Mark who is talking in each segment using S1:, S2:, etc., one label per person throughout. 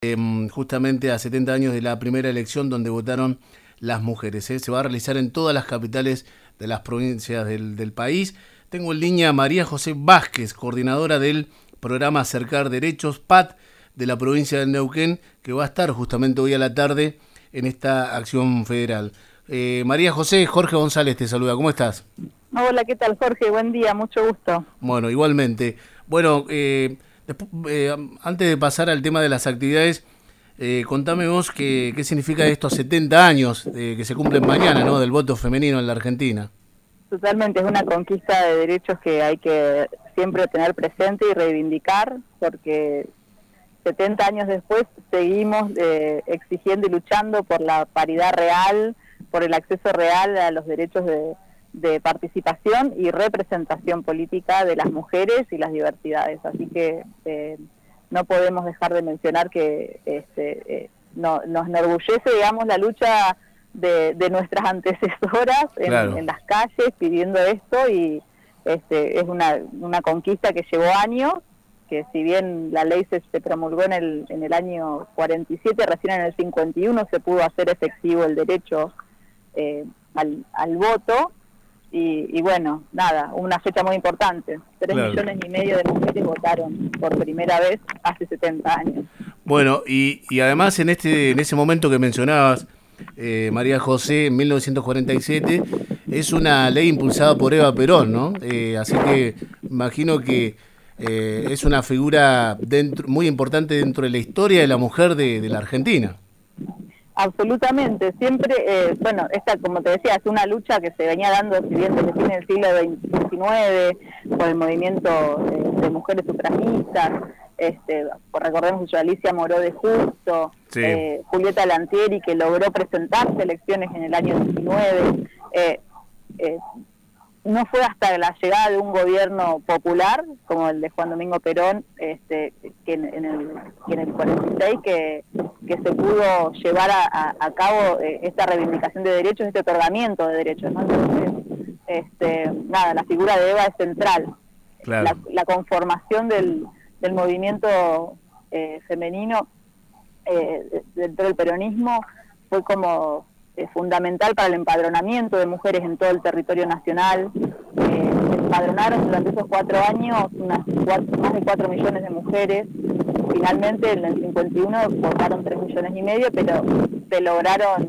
S1: justamente a 70 años de la primera elección donde votaron las mujeres. Se va a realizar en todas las capitales de las provincias del país. Tengo en línea a María José Vázquez, coordinadora del programa Acercar Derechos, PAT, de la provincia de Neuquén, que va a estar justamente hoy a la tarde en esta acción federal. María José, Jorge González te saluda. ¿Cómo estás?
S2: Hola, ¿qué tal, Jorge? Buen día, mucho gusto.
S1: Bueno, igualmente. Bueno, antes de pasar al tema de las actividades, contame vos qué significa estos 70 años que se cumplen mañana, ¿no?, del voto femenino en la Argentina.
S2: Totalmente, es una conquista de derechos que hay que siempre tener presente y reivindicar, porque 70 años después seguimos exigiendo y luchando por la paridad real, por el acceso real a los derechos de participación y representación política de las mujeres y las diversidades. Así que no podemos dejar de mencionar que nos enorgullece, digamos, la lucha de nuestras antecesoras
S1: Claro.
S2: en las calles pidiendo esto, y es una conquista que llevó años, que si bien la ley se promulgó en el año 47, recién en el 51 se pudo hacer efectivo el derecho al voto. Y bueno, nada, una fecha muy importante. 3
S1: Claro.
S2: millones y medio de mujeres votaron por primera vez hace 70 años.
S1: Bueno, y además en ese momento que mencionabas, María José, en 1947, es una ley impulsada por Eva Perón, ¿no? Así que imagino que es una figura muy importante dentro de la historia de la mujer de la Argentina.
S2: Absolutamente, siempre, bueno, esta, como te decía, es una lucha que se venía dando, si bien desde fin del siglo XIX, por el movimiento de mujeres sufragistas, recordemos a Alicia Moró de Justo,
S1: Sí.
S2: Julieta Lantieri, que logró presentarse a elecciones en el año 19, no fue hasta la llegada de un gobierno popular, como el de Juan Domingo Perón, que en el 46, que se pudo llevar a cabo esta reivindicación de derechos, este otorgamiento de derechos, ¿no? Entonces, nada, la figura de Eva es central.
S1: Claro.
S2: La conformación del movimiento femenino dentro del peronismo fue como fundamental para el empadronamiento de mujeres en todo el territorio nacional. Se empadronaron durante esos 4 años más de 4 millones de mujeres. Finalmente en el 51 votaron 3 millones y medio, pero se logró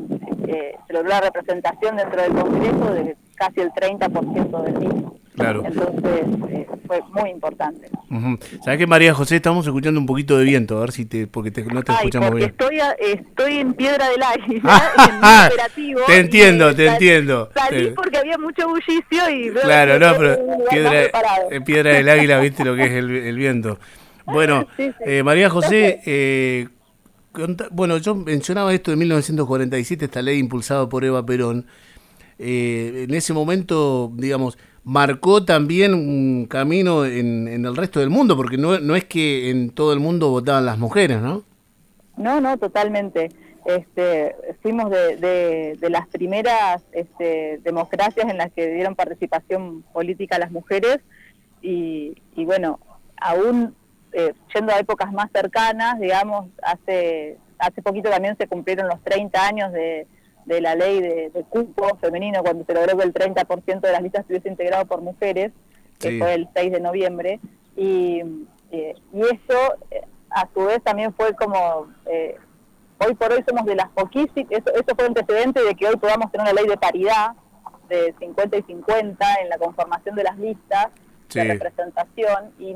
S2: la representación dentro del Congreso de casi el 30% del mismo.
S1: Claro.
S2: Entonces fue muy importante.
S1: Uh-huh. ¿Sabés qué, María José? Estamos escuchando un poquito de viento, a ver si no te escuchamos
S2: porque
S1: bien.
S2: Estoy en Piedra del Águila, en mi operativo.
S1: Te entiendo.
S2: Salí porque había mucho bullicio y...
S1: Claro, no, pero Piedra del Águila, viste lo que es el viento. Bueno,
S2: sí.
S1: María José, bueno, yo mencionaba esto de 1947, esta ley impulsada por Eva Perón. En ese momento, digamos, marcó también un camino en el resto del mundo, porque no es que en todo el mundo votaban las mujeres, ¿no?
S2: No, totalmente. Fuimos de las primeras democracias en las que dieron participación política a las mujeres, y bueno, aún yendo a épocas más cercanas, digamos, hace poquito también se cumplieron los 30 años de la ley de cupo femenino, cuando se logró que el 30% de las listas estuviese integrado por mujeres, que
S1: Sí.
S2: fue el 6 de noviembre, y eso a su vez también fue como, hoy por hoy somos de las poquísimas, eso fue un antecedente de que hoy podamos tener una ley de paridad de 50 y 50 en la conformación de las listas,
S1: Sí.
S2: de representación, y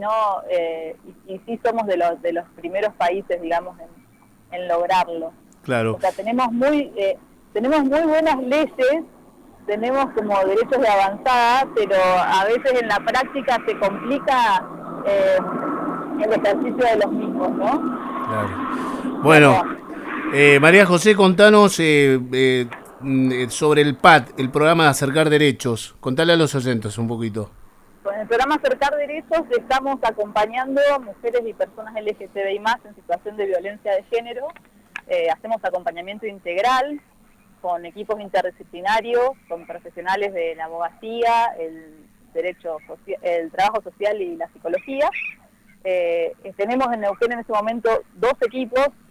S2: sí somos de los primeros países, digamos, en lograrlo.
S1: Claro.
S2: O sea, tenemos muy buenas leyes, tenemos como derechos de avanzada, pero a veces en la práctica se complica el ejercicio de los mismos, ¿no?
S1: Claro. Bueno, María José, contanos sobre el PAT, el programa de Acercar Derechos. Contale a los oyentes un poquito.
S2: Con el programa Acercar Derechos estamos acompañando a mujeres y personas LGTBI+ en situación de violencia de género. Hacemos acompañamiento integral con equipos interdisciplinarios, con profesionales de la abogacía, el trabajo social y la psicología. Tenemos en Neuquén en este momento 2 equipos,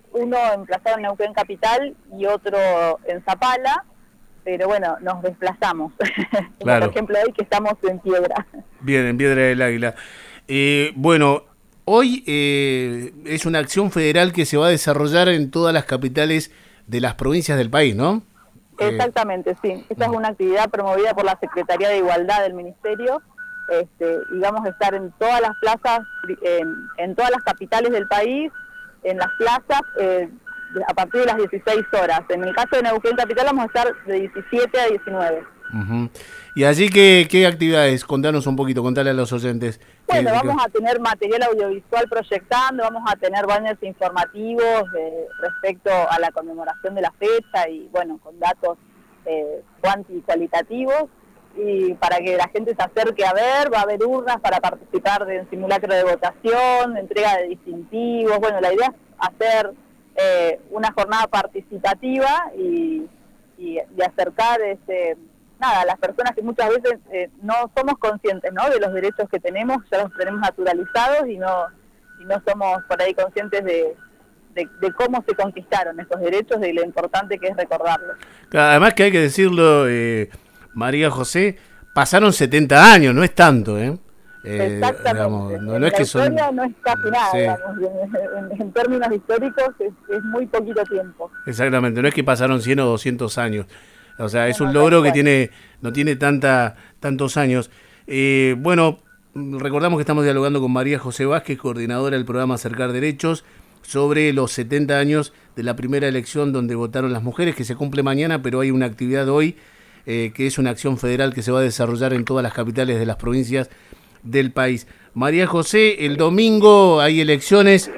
S2: uno emplazado en Neuquén Capital y otro en Zapala, pero bueno, nos desplazamos.
S1: Claro.
S2: Por ejemplo, hoy que estamos en Piedra.
S1: Bien, en Piedra del Águila. Bueno, hoy es una acción federal que se va a desarrollar en todas las capitales de las provincias del país, ¿no?
S2: Exactamente, sí. Esta es una actividad promovida por la Secretaría de Igualdad del Ministerio, y vamos a estar en todas las plazas, en todas las capitales del país, en las plazas, a partir de las 16 horas. En el caso de Neuquén Capital vamos a estar de 17 a 19.
S1: Uh-huh. ¿Y allí qué actividades? Contanos un poquito, contale a los oyentes.
S2: Bueno, vamos a tener material audiovisual proyectando, vamos a tener banners informativos respecto a la conmemoración de la fecha y bueno, con datos cualitativos, y para que la gente se acerque a ver, va a haber urnas para participar del simulacro de votación, entrega de distintivos. Bueno, la idea es hacer una jornada participativa y acercar a las personas que muchas veces no somos conscientes, ¿no?, de los derechos que tenemos, ya los tenemos naturalizados y no somos por ahí conscientes de cómo se conquistaron estos derechos, de lo importante que es recordarlos.
S1: Además que hay que decirlo, María José, pasaron 70 años, no es tanto,
S2: Exactamente.
S1: Digamos, no es que son...
S2: La historia no es casi nada,
S1: sí.
S2: Digamos, en términos históricos es muy poquito tiempo.
S1: Exactamente, no es que pasaron 100 o 200 años. O sea, es un logro que no tiene tantos años. Bueno, recordamos que estamos dialogando con María José Vázquez, coordinadora del programa Acercar Derechos, sobre los 70 años de la primera elección donde votaron las mujeres, que se cumple mañana, pero hay una actividad hoy, que es una acción federal que se va a desarrollar en todas las capitales de las provincias del país. María José, el domingo hay elecciones.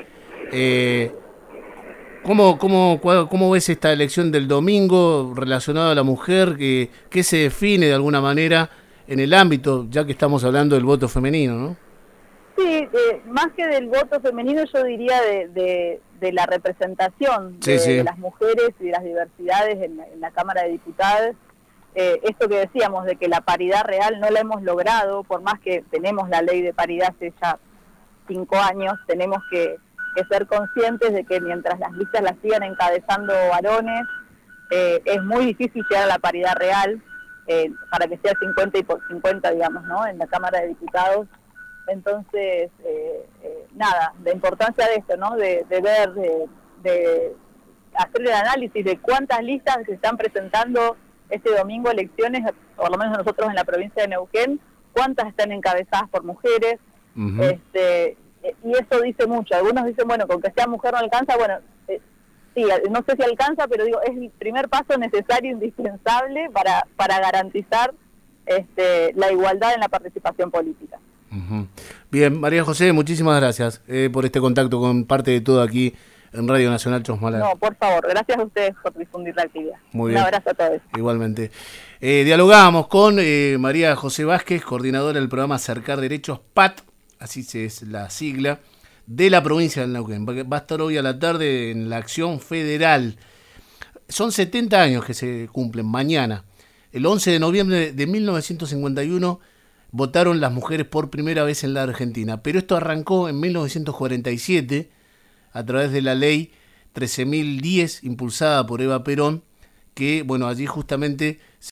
S1: ¿Cómo ves esta elección del domingo relacionada a la mujer? ¿Qué se define de alguna manera en el ámbito, ya que estamos hablando del voto femenino, ¿no?
S2: Sí, más que del voto femenino, yo diría de la representación de las mujeres y de las diversidades en la Cámara de Diputados. Esto que decíamos de que la paridad real no la hemos logrado, por más que tenemos la ley de paridad hace ya 5 años, tenemos que ser conscientes de que mientras las listas las sigan encabezando varones, es muy difícil llegar a la paridad real, para que sea 50 y por 50, digamos, ¿no?, en la Cámara de Diputados. Entonces, la importancia de esto, ¿no?, de ver, de hacer el análisis de cuántas listas se están presentando este domingo elecciones, por lo menos nosotros en la provincia de Neuquén, cuántas están encabezadas por mujeres. Uh-huh. Y eso dice mucho. Algunos dicen, bueno, con que sea mujer no alcanza. Bueno, sí, no sé si alcanza, pero digo, es el primer paso necesario, indispensable para garantizar la igualdad en la participación política.
S1: Uh-huh. Bien, María José, muchísimas gracias por este contacto con parte de todo aquí en Radio Nacional Chosmalal.
S2: No, por favor, gracias a ustedes por difundir la actividad.
S1: Muy bien.
S2: Un abrazo a todos.
S1: Igualmente. Dialogábamos con María José Vázquez, coordinadora del programa Acercar Derechos, PAT, así es la sigla, de la provincia del Neuquén. Va a estar hoy a la tarde en la acción federal. Son 70 años que se cumplen mañana. El 11 de noviembre de 1951 votaron las mujeres por primera vez en la Argentina, pero esto arrancó en 1947 a través de la ley 13.010 impulsada por Eva Perón, que bueno, allí justamente